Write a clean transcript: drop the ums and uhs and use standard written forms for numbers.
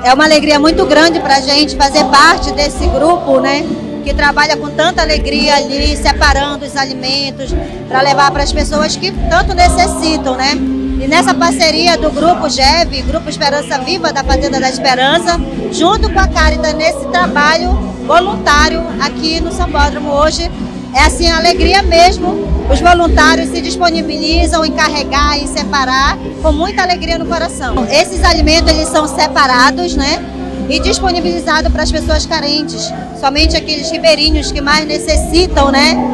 É uma alegria muito grande para a gente fazer parte desse grupo, né? Que trabalha com tanta alegria ali, separando os alimentos para levar para as pessoas que tanto necessitam, né? E nessa parceria do Grupo GEV, Grupo Esperança Viva da Fazenda da Esperança, junto com a Caritas nesse trabalho voluntário aqui no Sambódromo hoje, é assim a alegria mesmo. Os voluntários se disponibilizam em carregar e separar com muita alegria no coração. Esses alimentos eles são separados, né? E disponibilizados para as pessoas carentes, somente aqueles ribeirinhos que mais necessitam, né?